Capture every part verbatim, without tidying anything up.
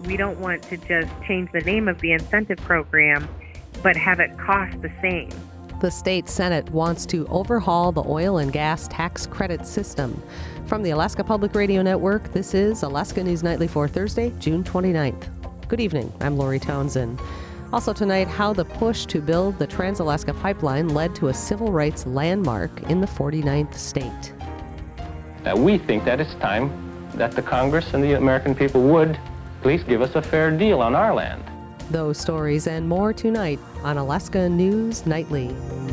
We don't want to just change the name of the incentive program, but have it cost the same. The state Senate wants to overhaul the oil and gas tax credit system. From the Alaska Public Radio Network, this is Alaska News Nightly for Thursday, June twenty-ninth. Good evening. I'm Lori Townsend. Also tonight, how the push to build the Trans-Alaska Pipeline led to a civil rights landmark in the forty-ninth state. Now, we think that it's time that the Congress and the American people would please give us a fair deal on our land. Those stories and more tonight on Alaska News Nightly.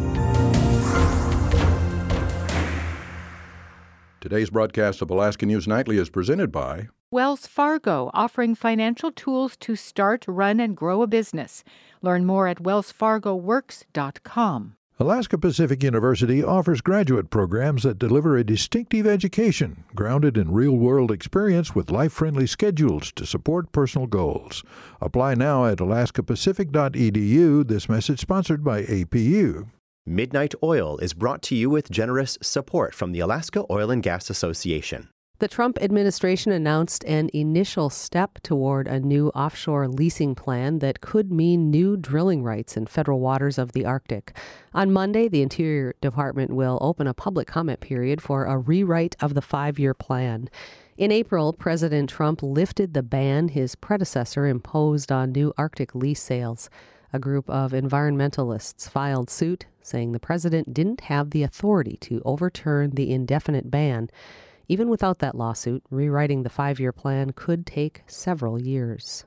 Today's broadcast of Alaska News Nightly is presented by Wells Fargo, offering financial tools to start, run, and grow a business. Learn more at wells fargo works dot com. Alaska Pacific University offers graduate programs that deliver a distinctive education grounded in real-world experience with life-friendly schedules to support personal goals. Apply now at alaska pacific dot e d u. This message sponsored by A P U. Midnight Oil is brought to you with generous support from the Alaska Oil and Gas Association. The Trump administration announced an initial step toward a new offshore leasing plan that could mean new drilling rights in federal waters of the Arctic. On Monday, the Interior Department will open a public comment period for a rewrite of the five-year plan. In April, President Trump lifted the ban his predecessor imposed on new Arctic lease sales. A group of environmentalists filed suit, saying the president didn't have the authority to overturn the indefinite ban. Even without that lawsuit, rewriting the five-year plan could take several years.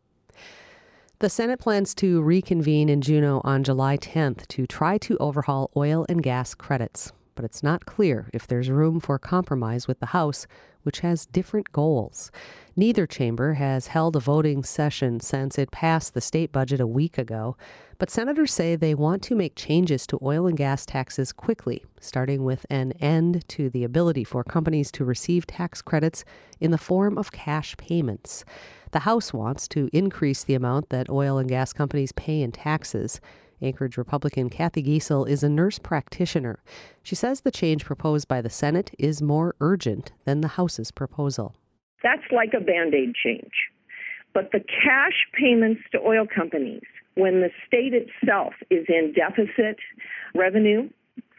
The Senate plans to reconvene in Juneau on July tenth to try to overhaul oil and gas credits. But it's not clear if there's room for compromise with the House, which has different goals. Neither chamber has held a voting session since it passed the state budget a week ago, but senators say they want to make changes to oil and gas taxes quickly, starting with an end to the ability for companies to receive tax credits in the form of cash payments. The House wants to increase the amount that oil and gas companies pay in taxes. Anchorage Republican Kathy Giessel is a nurse practitioner. She says the change proposed by the Senate is more urgent than the House's proposal. That's like a Band-Aid change. But the cash payments to oil companies, when the state itself is in deficit revenue,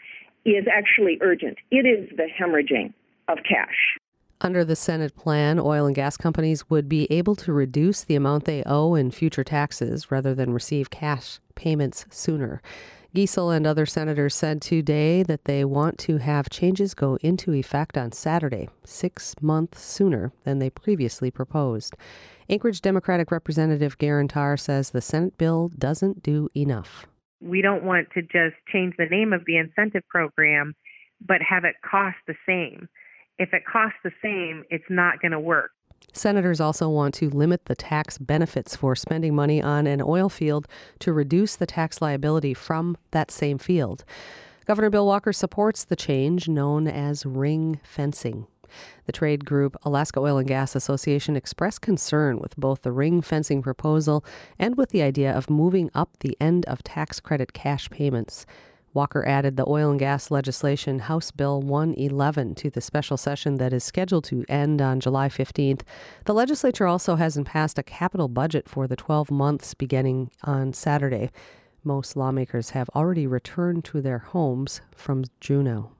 is actually urgent. It is the hemorrhaging of cash. Under the Senate plan, oil and gas companies would be able to reduce the amount they owe in future taxes rather than receive cash payments sooner. Giessel and other senators said today that they want to have changes go into effect on Saturday, six months sooner than they previously proposed. Anchorage Democratic Representative Garen Tarr says the Senate bill doesn't do enough. We don't want to just change the name of the incentive program, but have it cost the same. If it costs the same, it's not going to work. Senators also want to limit the tax benefits for spending money on an oil field to reduce the tax liability from that same field. Governor Bill Walker supports the change known as ring fencing. The trade group Alaska Oil and Gas Association expressed concern with both the ring fencing proposal and with the idea of moving up the end of tax credit cash payments. Walker added the oil and gas legislation House Bill one eleven to the special session that is scheduled to end on July fifteenth. The legislature also hasn't passed a capital budget for the twelve months beginning on Saturday. Most lawmakers have already returned to their homes from Juneau.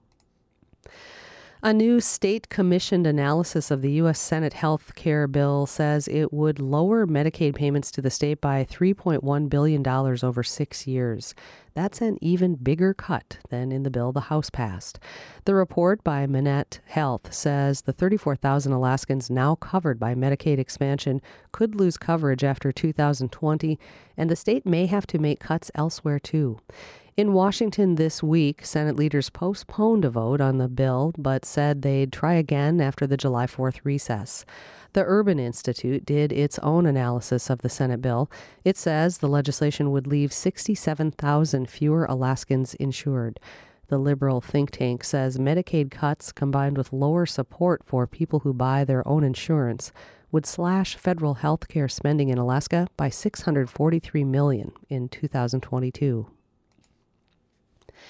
A new state-commissioned analysis of the U S Senate health care bill says it would lower Medicaid payments to the state by three point one billion dollars over six years. That's an even bigger cut than in the bill the House passed. The report by Manette Health says the thirty-four thousand Alaskans now covered by Medicaid expansion could lose coverage after two thousand twenty, and the state may have to make cuts elsewhere too. In Washington this week, Senate leaders postponed a vote on the bill, but said they'd try again after the July fourth recess. The Urban Institute did its own analysis of the Senate bill. It says the legislation would leave sixty-seven thousand fewer Alaskans insured. The liberal think tank says Medicaid cuts, combined with lower support for people who buy their own insurance, would slash federal health care spending in Alaska by six hundred forty-three million dollars in two thousand twenty-two.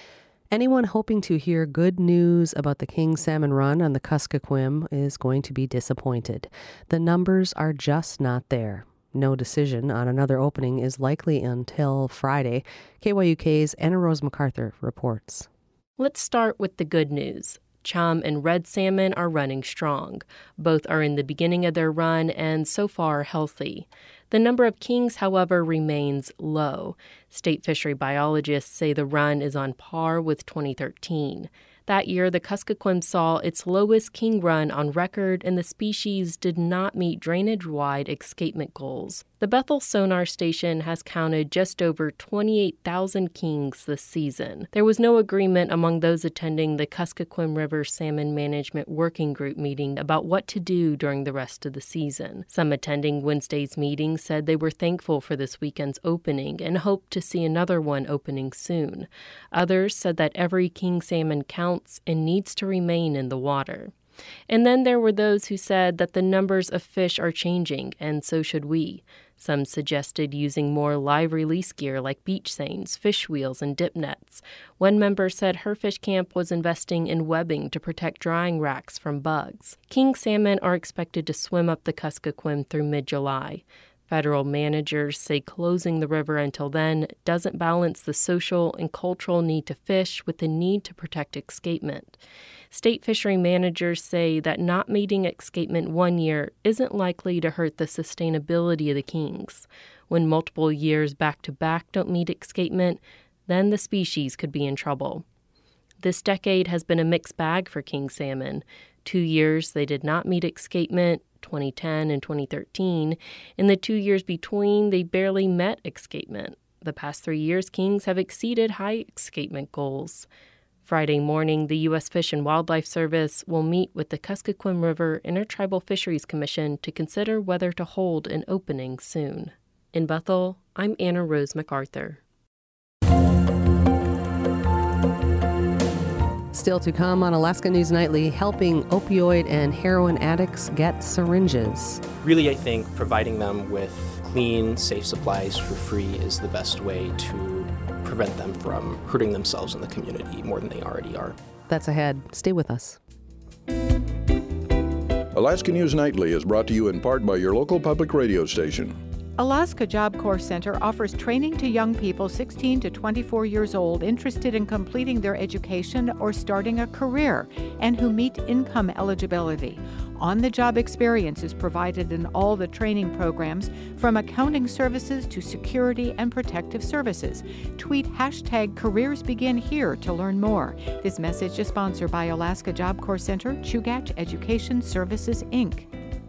Anyone hoping to hear good news about the King Salmon Run on the Kuskokwim is going to be disappointed. The numbers are just not there. No decision on another opening is likely until Friday. K Y U K's Anna Rose MacArthur reports. Let's start with the good news. Chum and red salmon are running strong. Both are in the beginning of their run and so far healthy. The number of kings, however, remains low. State fishery biologists say the run is on par with twenty thirteen. That year, the Kuskokwim saw its lowest king run on record, and the species did not meet drainage-wide escapement goals. The Bethel Sonar Station has counted just over twenty-eight thousand kings this season. There was no agreement among those attending the Kuskokwim River Salmon Management Working Group meeting about what to do during the rest of the season. Some attending Wednesday's meeting said they were thankful for this weekend's opening and hoped to see another one opening soon. Others said that every king salmon counts and needs to remain in the water. And then there were those who said that the numbers of fish are changing, and so should we. Some suggested using more live release gear like beach seines, fish wheels, and dip nets. One member said her fish camp was investing in webbing to protect drying racks from bugs. King salmon are expected to swim up the Kuskokwim through mid-July. Federal managers say closing the river until then doesn't balance the social and cultural need to fish with the need to protect escapement. State fishery managers say that not meeting escapement one year isn't likely to hurt the sustainability of the kings. When multiple years back-to-back don't meet escapement, then the species could be in trouble. This decade has been a mixed bag for king salmon. Two years they did not meet escapement, twenty ten and twenty thirteen. In the two years between, they barely met escapement. The past three years, kings have exceeded high escapement goals. Friday morning, the U S Fish and Wildlife Service will meet with the Kuskokwim River Intertribal Fisheries Commission to consider whether to hold an opening soon. In Bethel, I'm Anna Rose MacArthur. Still to come on Alaska News Nightly, helping opioid and heroin addicts get syringes. Really, I think providing them with clean, safe supplies for free is the best way to prevent them from hurting themselves in the community more than they already are. That's ahead. Stay with us. Alaska News Nightly is brought to you in part by your local public radio station. Alaska Job Corps Center offers training to young people sixteen to twenty-four years old interested in completing their education or starting a career and who meet income eligibility. On-the-job experience is provided in all the training programs, from accounting services to security and protective services. Tweet hashtag Careers Begin Here to learn more. This message is sponsored by Alaska Job Corps Center, Chugach Education Services, Incorporated.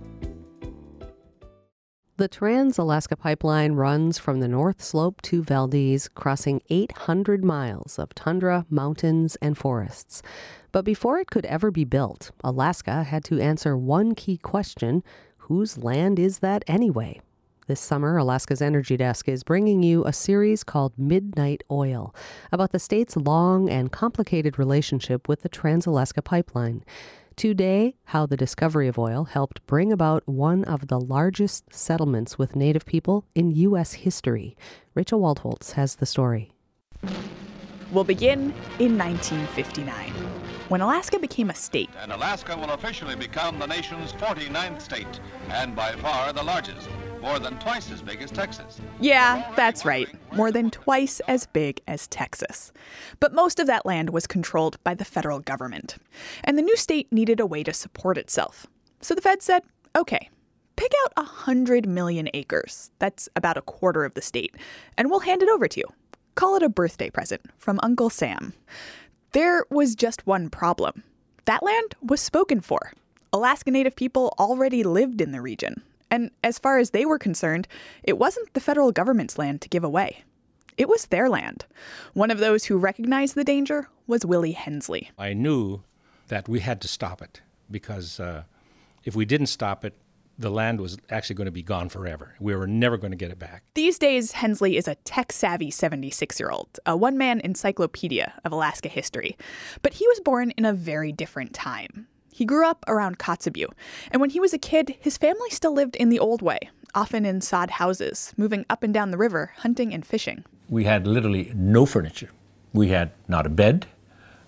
The Trans-Alaska Pipeline runs from the North Slope to Valdez, crossing eight hundred miles of tundra, mountains, and forests. But before it could ever be built, Alaska had to answer one key question: whose land is that anyway? This summer, Alaska's Energy Desk is bringing you a series called Midnight Oil about the state's long and complicated relationship with the Trans-Alaska Pipeline. Today, how the discovery of oil helped bring about one of the largest settlements with Native people in U S history. Rachel Waldholtz has the story. We'll begin in nineteen fifty-nine, when Alaska became a state. And Alaska will officially become the nation's forty-ninth state, and by far the largest, more than twice as big as Texas. Yeah, that's right, more than twice as big as Texas. But most of that land was controlled by the federal government, and the new state needed a way to support itself. So the Fed said, okay, pick out one hundred million acres, that's about a quarter of the state, and we'll hand it over to you. Call it a birthday present from Uncle Sam. There was just one problem. That land was spoken for. Alaska Native people already lived in the region. And as far as they were concerned, it wasn't the federal government's land to give away. It was their land. One of those who recognized the danger was Willie Hensley. I knew that we had to stop it because uh, if we didn't stop it, the land was actually going to be gone forever. We were never going to get it back. These days, Hensley is a tech-savvy seventy-six-year-old, a one-man encyclopedia of Alaska history. But he was born in a very different time. He grew up around Kotzebue, and when he was a kid, his family still lived in the old way, often in sod houses, moving up and down the river, hunting and fishing. We had literally no furniture. We had not a bed,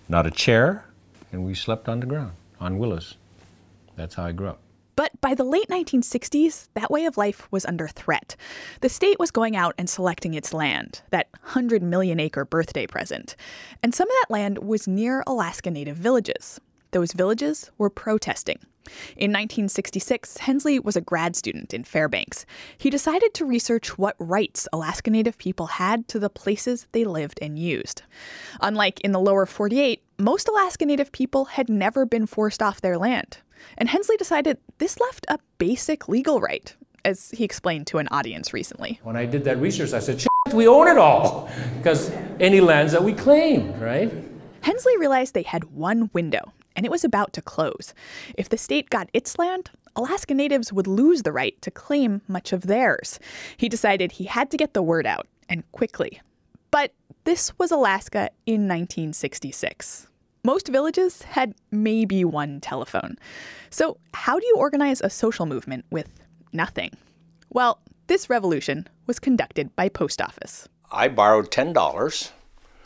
not a chair, and we slept on the ground, on willows. That's how I grew up. But by the late nineteen sixties, that way of life was under threat. The state was going out and selecting its land, that one hundred million acre birthday present. And some of that land was near Alaska Native villages. Those villages were protesting. In nineteen sixty-six, Hensley was a grad student in Fairbanks. He decided to research what rights Alaska Native people had to the places they lived and used. Unlike in the lower forty-eight, most Alaska Native people had never been forced off their land. And Hensley decided this left a basic legal right, as he explained to an audience recently. When I did that research, I said, shit, we own it all, because any lands that we claimed, right? Hensley realized they had one window, and it was about to close. If the state got its land, Alaska Natives would lose the right to claim much of theirs. He decided he had to get the word out, and quickly. But this was Alaska in nineteen sixty-six. Most villages had maybe one telephone. So how do you organize a social movement with nothing? Well, this revolution was conducted by post office. I borrowed ten dollars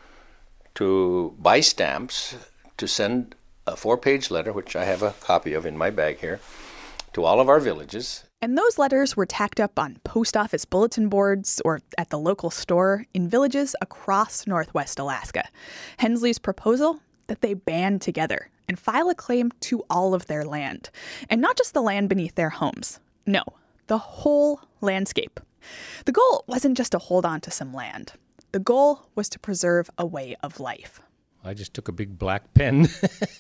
to buy stamps to send a four-page letter, which I have a copy of in my bag here, to all of our villages. And those letters were tacked up on post office bulletin boards or at the local store in villages across northwest Alaska. Hensley's proposal? That they band together and file a claim to all of their land. And not just the land beneath their homes. No, the whole landscape. The goal wasn't just to hold on to some land. The goal was to preserve a way of life. I just took a big black pen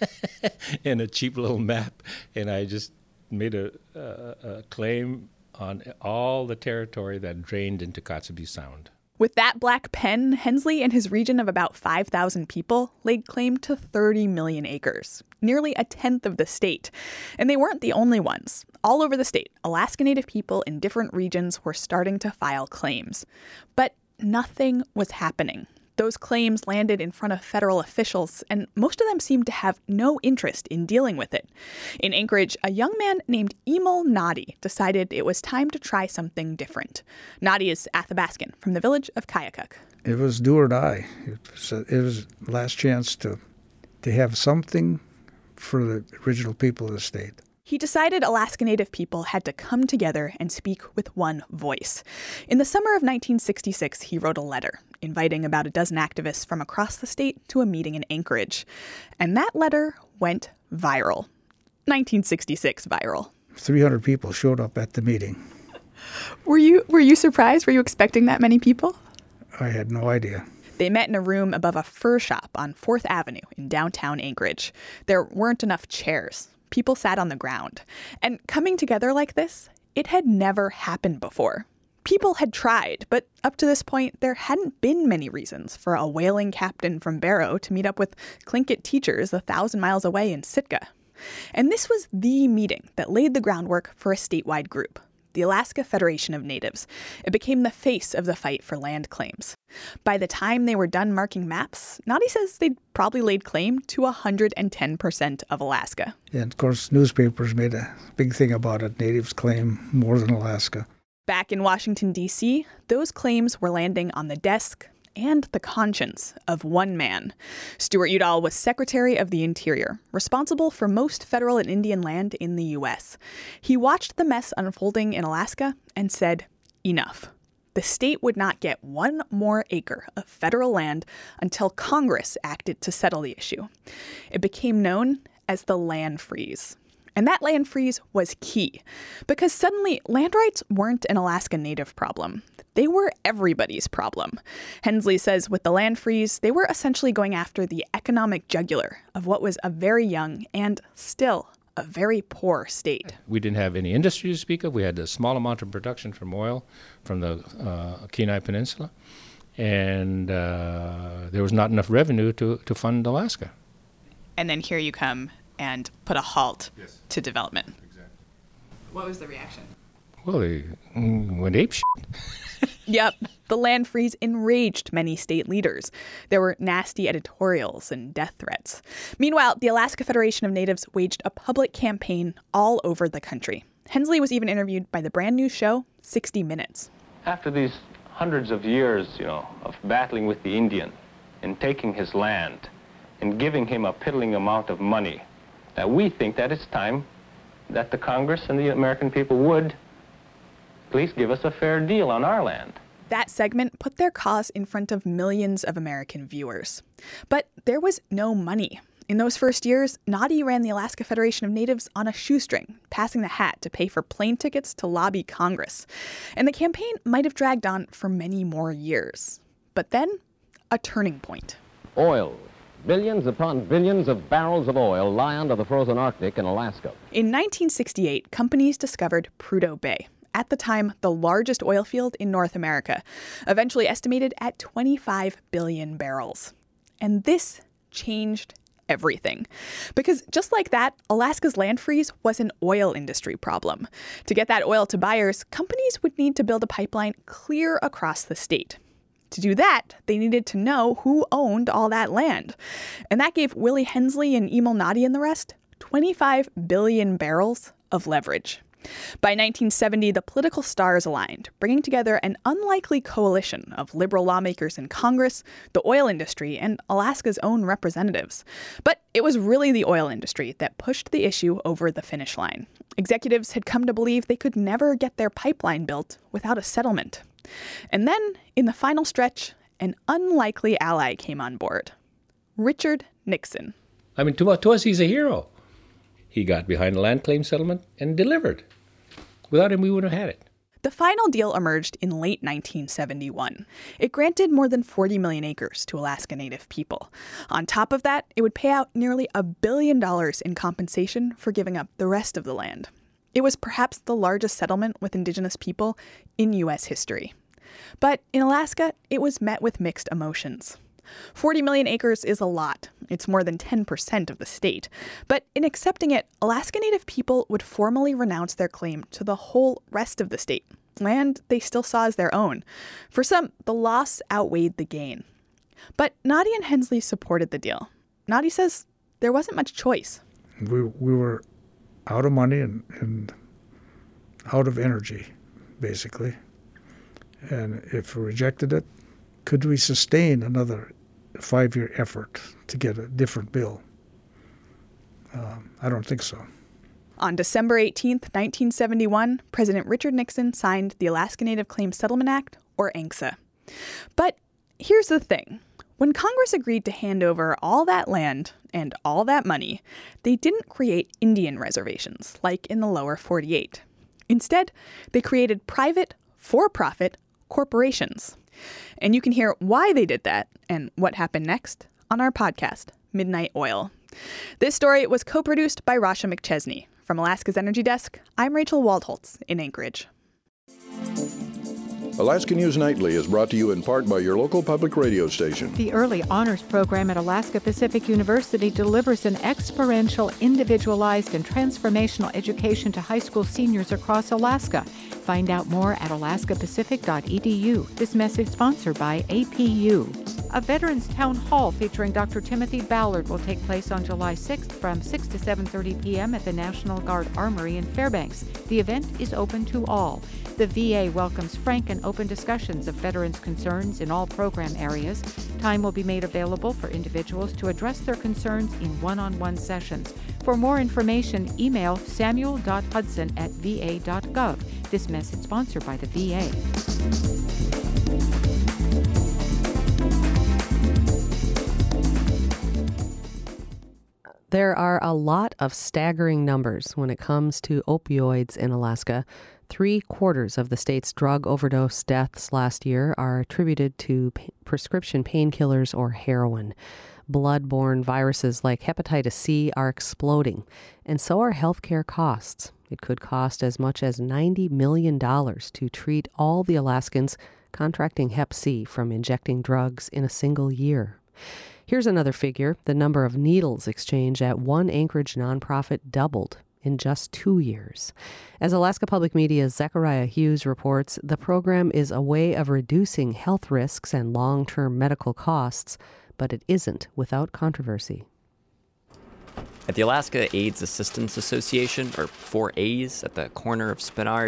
and a cheap little map, and I just made a, a, a claim on all the territory that drained into Kotzebue Sound. With that black pen, Hensley and his region of about five thousand people laid claim to thirty million acres, nearly a tenth of the state. And they weren't the only ones. All over the state, Alaska Native people in different regions were starting to file claims. But nothing was happening. Those claims landed in front of federal officials, and most of them seemed to have no interest in dealing with it. In Anchorage, a young man named Emil Noddy decided it was time to try something different. Noddy is Athabascan from the village of Kayakuk. It was do or die. It was, a, it was last chance to, to have something for the original people of the state. He decided Alaska Native people had to come together and speak with one voice. In the summer of nineteen sixty-six, he wrote a letter inviting about a dozen activists from across the state to a meeting in Anchorage. And that letter went viral. nineteen sixty-six viral. three hundred people showed up at the meeting. Were you were you surprised? Were you expecting that many people? I had no idea. They met in a room above a fur shop on fourth Avenue in downtown Anchorage. There weren't enough chairs. People sat on the ground. And coming together like this, it had never happened before. People had tried, but up to this point, there hadn't been many reasons for a whaling captain from Barrow to meet up with Tlingit teachers a thousand miles away in Sitka. And this was the meeting that laid the groundwork for a statewide group, the Alaska Federation of Natives. It became the face of the fight for land claims. By the time they were done marking maps, Noddy says they'd probably laid claim to one hundred ten percent of Alaska. And of course, newspapers made a big thing about it. Natives claim more than Alaska. Back in Washington, D C, those claims were landing on the desk and the conscience of one man. Stuart Udall was Secretary of the Interior, responsible for most federal and Indian land in the U S. He watched the mess unfolding in Alaska and said, enough. The state would not get one more acre of federal land until Congress acted to settle the issue. It became known as the land freeze. And that land freeze was key, because suddenly land rights weren't an Alaska Native problem. They were everybody's problem. Hensley says with the land freeze, they were essentially going after the economic jugular of what was a very young and still a very poor state. We didn't have any industry to speak of. We had a small amount of production from oil from the uh, Kenai Peninsula, and uh, there was not enough revenue to, to fund Alaska. And then here you come and put a halt yes. to development. Exactly. What was the reaction? Well, they went apeshit. Yep. The land freeze enraged many state leaders. There were nasty editorials and death threats. Meanwhile, the Alaska Federation of Natives waged a public campaign all over the country. Hensley was even interviewed by the brand new show, sixty minutes. After these hundreds of years, you know, of battling with the Indian and taking his land, in giving him a piddling amount of money. Now, we think that it's time that the Congress and the American people would please give us a fair deal on our land. That segment put their cause in front of millions of American viewers. But there was no money. In those first years, Noddy ran the Alaska Federation of Natives on a shoestring, passing the hat to pay for plane tickets to lobby Congress. And the campaign might have dragged on for many more years. But then, a turning point. Oil. Billions upon billions of barrels of oil lie under the frozen Arctic in Alaska. In nineteen sixty-eight, companies discovered Prudhoe Bay, at the time the largest oil field in North America, eventually estimated at twenty-five billion barrels. And this changed everything. Because just like that, Alaska's land freeze was an oil industry problem. To get that oil to buyers, companies would need to build a pipeline clear across the state. To do that, they needed to know who owned all that land. And that gave Willie Hensley and Emil Noddy and the rest twenty-five billion barrels of leverage. By nineteen seventy, the political stars aligned, bringing together an unlikely coalition of liberal lawmakers in Congress, the oil industry, and Alaska's own representatives. But it was really the oil industry that pushed the issue over the finish line. Executives had come to believe they could never get their pipeline built without a settlement. And then, in the final stretch, an unlikely ally came on board. Richard Nixon. I mean, to, to us, he's a hero. He got behind the land claim settlement and delivered. Without him, we wouldn't have had it. The final deal emerged in late nineteen seventy-one. It granted more than forty million acres to Alaska Native people. On top of that, it would pay out nearly a billion dollars in compensation for giving up the rest of the land. It was perhaps the largest settlement with Indigenous people in U S history. But in Alaska, it was met with mixed emotions. forty million acres is a lot. It's more than ten percent of the state. But in accepting it, Alaska Native people would formally renounce their claim to the whole rest of the state, land they still saw as their own. For some, the loss outweighed the gain. But Noddy and Hensley supported the deal. Noddy says there wasn't much choice. We we were out of money and, and out of energy, basically. And if we rejected it, could we sustain another five-year effort to get a different bill? Um, I don't think so. On December eighteenth, nineteen seventy-one, President Richard Nixon signed the Alaska Native Claims Settlement Act, or A N C S A. But here's the thing. When Congress agreed to hand over all that land and all that money, they didn't create Indian reservations like in the lower forty-eight. Instead, they created private, for-profit corporations. And you can hear why they did that and what happened next on our podcast, Midnight Oil. This story was co-produced by Rasha McChesney. From Alaska's Energy Desk, I'm Rachel Waldholtz in Anchorage. Alaska News Nightly is brought to you in part by your local public radio station. The Early Honors Program at Alaska Pacific University delivers an experiential, individualized, and transformational education to high school seniors across Alaska. Find out more at alaska pacific dot e d u. This message sponsored by A P U. A Veterans Town Hall featuring Doctor Timothy Ballard will take place on July sixth from six to seven thirty p.m. at the National Guard Armory in Fairbanks. The event is open to all. The V A welcomes frank and open discussions of veterans' concerns in all program areas. Time will be made available for individuals to address their concerns in one-on-one sessions. For more information, email samuel dot hudson at v a dot gov. This message sponsored by the V A. There are a lot of staggering numbers when it comes to opioids in Alaska. Three quarters of the state's drug overdose deaths last year are attributed to p- prescription painkillers or heroin. Blood-borne viruses like hepatitis C are exploding, and so are healthcare costs. It could cost as much as ninety million dollars to treat all the Alaskans contracting hep C from injecting drugs in a single year. Here's another figure. The number of needles exchanged at one Anchorage nonprofit doubled in just two years. As Alaska Public Media's Zechariah Hughes reports, the program is a way of reducing health risks and long-term medical costs, but it isn't without controversy. At the Alaska AIDS Assistance Association, or four A's at the corner of Spenard,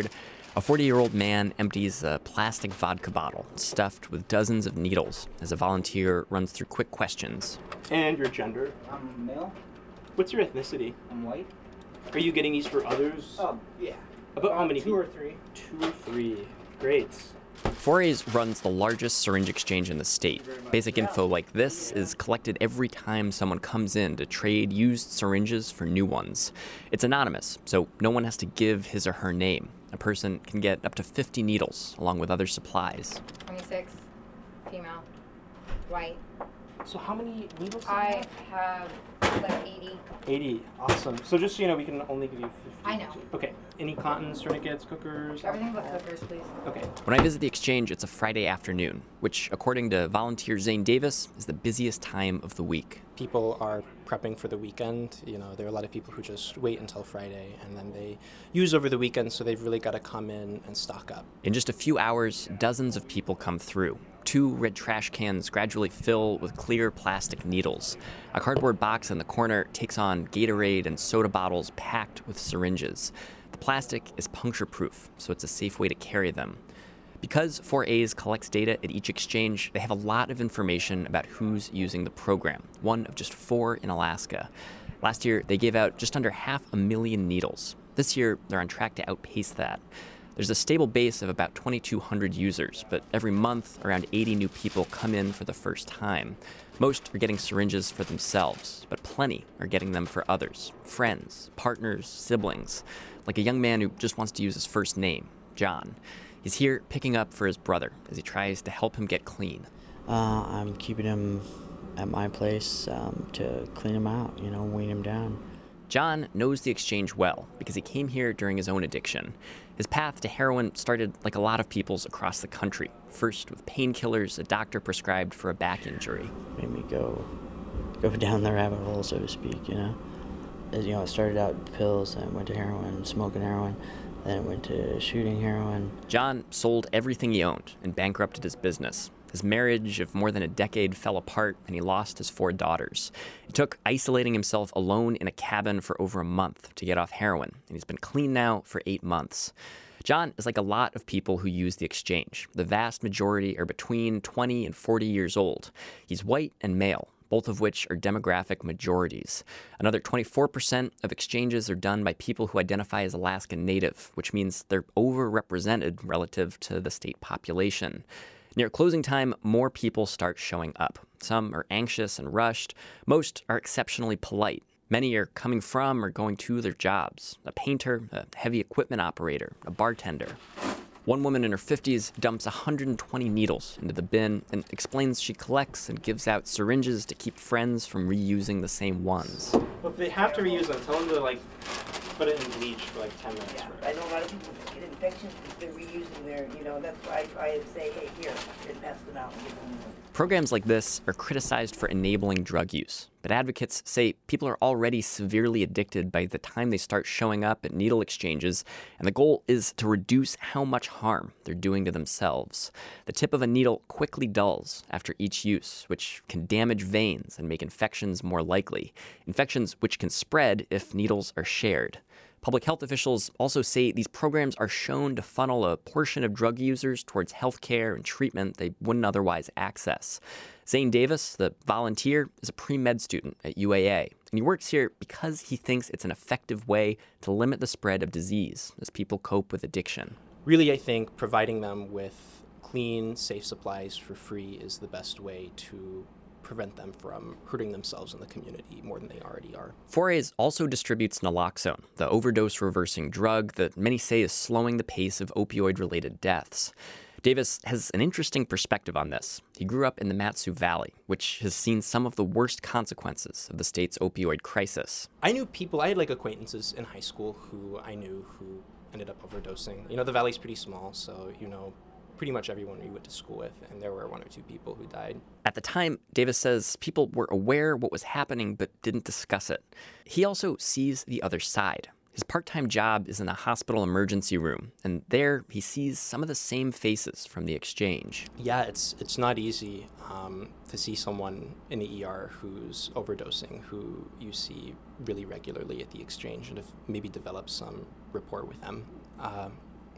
A forty-year-old man empties a plastic vodka bottle stuffed with dozens of needles as a volunteer runs through quick questions. And your gender? I'm male. What's your ethnicity? I'm white. Are you getting these for others? Oh, yeah. About how many? Two or three. Two or three. Great. four A's runs the largest syringe exchange in the state. Basic info like this is collected every time someone comes in to trade used syringes for new ones. It's anonymous, so no one has to give his or her name. A person can get up to fifty needles, along with other supplies. twenty-six, female, white. So how many needles do you I have like eighty. eighty. Awesome. So just so you know, we can only give you fifty. I know. Okay. Any cottons, tourniquets, cookers? Everything but cookers, please. Okay. When I visit the exchange, it's a Friday afternoon, which, according to volunteer Zane Davis, is the busiest time of the week. People are prepping for the weekend. You know, there are a lot of people who just wait until Friday and then they use over the weekend, so they've really got to come in and stock up. In just a few hours, dozens of people come through. Two red trash cans gradually fill with clear plastic needles. A cardboard box in the corner takes on Gatorade and soda bottles packed with syringes. The plastic is puncture-proof, so it's a safe way to carry them. Because four A's collects data at each exchange, they have a lot of information about who's using the program, one of just four in Alaska. Last year, they gave out just under half a million needles. This year, they're on track to outpace that. There's a stable base of about twenty-two hundred users, but every month, around eighty new people come in for the first time. Most are getting syringes for themselves, but plenty are getting them for others, friends, partners, siblings, like a young man who just wants to use his first name, John. He's here picking up for his brother as he tries to help him get clean. Uh, I'm keeping him at my place um, to clean him out, you know, wean him down. John knows the exchange well because he came here during his own addiction. His path to heroin started like a lot of people's across the country, first with painkillers a doctor prescribed for a back injury. Made me go go down the rabbit hole, so to speak, you know. As, you know, it started out with pills, then went to heroin, smoking heroin, then it went to shooting heroin. John sold everything he owned and bankrupted his business. His marriage of more than a decade fell apart, and he lost his four daughters. It took isolating himself alone in a cabin for over a month to get off heroin, and he's been clean now for eight months. John is like a lot of people who use the exchange. The vast majority are between twenty and forty years old. He's white and male, both of which are demographic majorities. Another twenty-four percent of exchanges are done by people who identify as Alaskan Native, which means they're overrepresented relative to the state population. Near closing time, more people start showing up. Some are anxious and rushed. Most are exceptionally polite. Many are coming from or going to their jobs. A painter, a heavy equipment operator, a bartender. One woman in her fifties dumps one hundred twenty needles into the bin and explains she collects and gives out syringes to keep friends from reusing the same ones. Well, if they have to reuse them, tell them to, like, put it in bleach for, like, ten minutes. Yeah, right? I know a lot of people get infections because they're reusing their, you know, that's why I try and say, hey, here, and pass them out and give them one. Programs like this are criticized for enabling drug use, but advocates say people are already severely addicted by the time they start showing up at needle exchanges, and the goal is to reduce how much harm they're doing to themselves. The tip of a needle quickly dulls after each use, which can damage veins and make infections more likely, infections which can spread if needles are shared. Public health officials also say these programs are shown to funnel a portion of drug users towards health care and treatment they wouldn't otherwise access. Zane Davis, the volunteer, is a pre-med student at U A A, and he works here because he thinks it's an effective way to limit the spread of disease as people cope with addiction. Really, I think providing them with clean, safe supplies for free is the best way to prevent them from hurting themselves in the community more than they already are. four A's also distributes naloxone, the overdose-reversing drug that many say is slowing the pace of opioid-related deaths. Davis has an interesting perspective on this. He grew up in the Mat-Su Valley, which has seen some of the worst consequences of the state's opioid crisis. I knew people, I had like acquaintances in high school who I knew who ended up overdosing. You know, the valley's pretty small, so, you know, pretty much everyone we went to school with, and there were one or two people who died. At the time, Davis says people were aware what was happening but didn't discuss it. He also sees the other side. His part-time job is in a hospital emergency room, and there he sees some of the same faces from the exchange. Yeah, it's it's not easy um, to see someone in the E R who's overdosing, who you see really regularly at the exchange, and have maybe developed some rapport with them. Uh,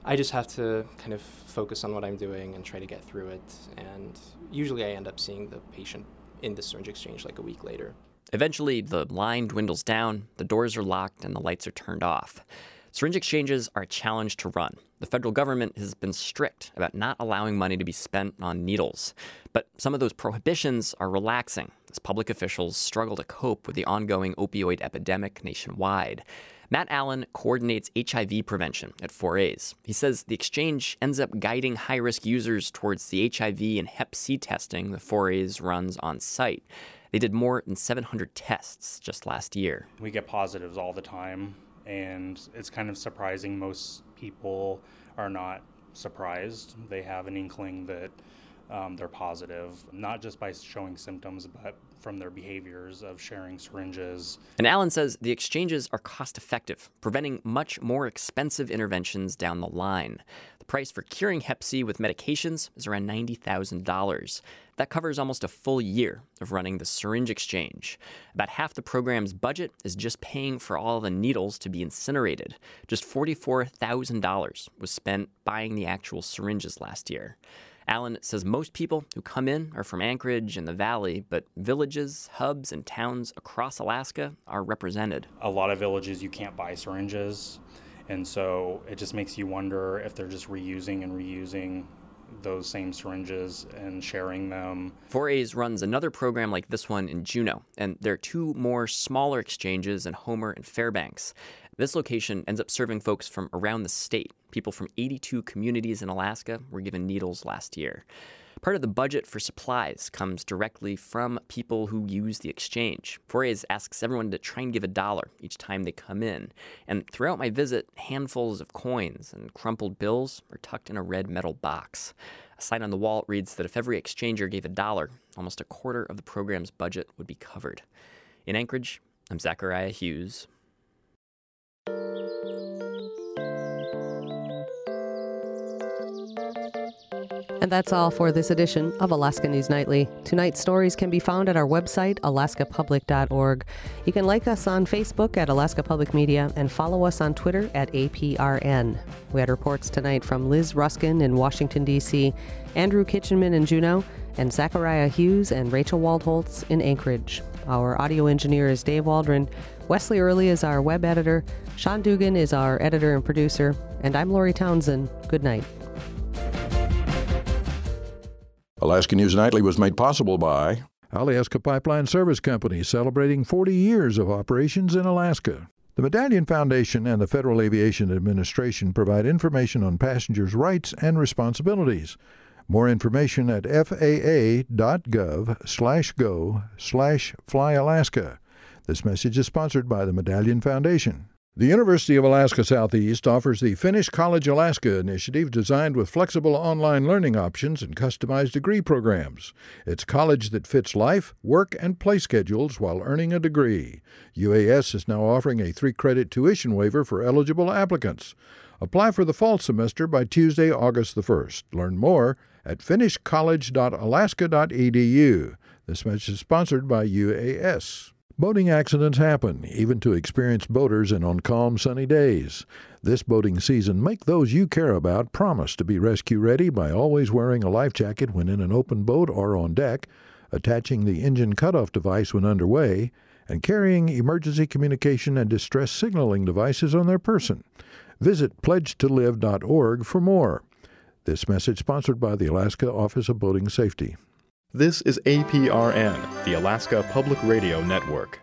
I just have to kind of focus on what I'm doing and try to get through it. And usually I end up seeing the patient in the syringe exchange like a week later. Eventually, the line dwindles down, the doors are locked, and the lights are turned off. Syringe exchanges are a challenge to run. The federal government has been strict about not allowing money to be spent on needles. But some of those prohibitions are relaxing as public officials struggle to cope with the ongoing opioid epidemic nationwide. Matt Allen coordinates H I V prevention at four A's. He says the exchange ends up guiding high-risk users towards the H I V and Hep C testing the four A's runs on site. They did more than seven hundred tests just last year. We get positives all the time, and it's kind of surprising. Most people are not surprised. They have an inkling that um, they're positive, not just by showing symptoms, but from their behaviors of sharing syringes. And Allen says the exchanges are cost-effective, preventing much more expensive interventions down the line. The price for curing Hep C with medications is around ninety thousand dollars. That covers almost a full year of running the syringe exchange. About half the program's budget is just paying for all the needles to be incinerated. Just forty-four thousand dollars was spent buying the actual syringes last year. Allen says most people who come in are from Anchorage and the Valley, but villages, hubs, and towns across Alaska are represented. A lot of villages you can't buy syringes, and so it just makes you wonder if they're just reusing and reusing those same syringes and sharing them. four A's runs another program like this one in Juneau, and there are two more smaller exchanges in Homer and Fairbanks. This location ends up serving folks from around the state. People from eighty-two communities in Alaska were given needles last year. Part of the budget for supplies comes directly from people who use the exchange. four A's asks everyone to try and give a dollar each time they come in. And throughout my visit, handfuls of coins and crumpled bills are tucked in a red metal box. A sign on the wall reads that if every exchanger gave a dollar, almost a quarter of the program's budget would be covered. In Anchorage, I'm Zachariah Hughes. And that's all for this edition of Alaska News Nightly. Tonight's stories can be found at our website, alaska public dot org. You can like us on Facebook at Alaska Public Media and follow us on Twitter at A P R N. We had reports tonight from Liz Ruskin in Washington, D C, Andrew Kitchenman in Juneau, and Zachariah Hughes and Rachel Waldholtz in Anchorage. Our audio engineer is Dave Waldron. Wesley Early is our web editor. Sean Dugan is our editor and producer. And I'm Lori Townsend. Good night. Alaska News Nightly was made possible by Alyeska Pipeline Service Company, celebrating forty years of operations in Alaska. The Medallion Foundation and the Federal Aviation Administration provide information on passengers' rights and responsibilities. More information at F A A dot gov slash go slash fly Alaska. This message is sponsored by the Medallion Foundation. The University of Alaska Southeast offers the Finish College Alaska initiative designed with flexible online learning options and customized degree programs. It's college that fits life, work, and play schedules while earning a degree. U A S is now offering a three-credit tuition waiver for eligible applicants. Apply for the fall semester by Tuesday, August the first. Learn more at finish college dot alaska dot e d u. This message is sponsored by U A S. Boating accidents happen, even to experienced boaters and on calm, sunny days. This boating season, make those you care about promise to be rescue-ready by always wearing a life jacket when in an open boat or on deck, attaching the engine cutoff device when underway, and carrying emergency communication and distress signaling devices on their person. Visit pledge to live dot org for more. This message sponsored by the Alaska Office of Boating Safety. This is A P R N, the Alaska Public Radio Network.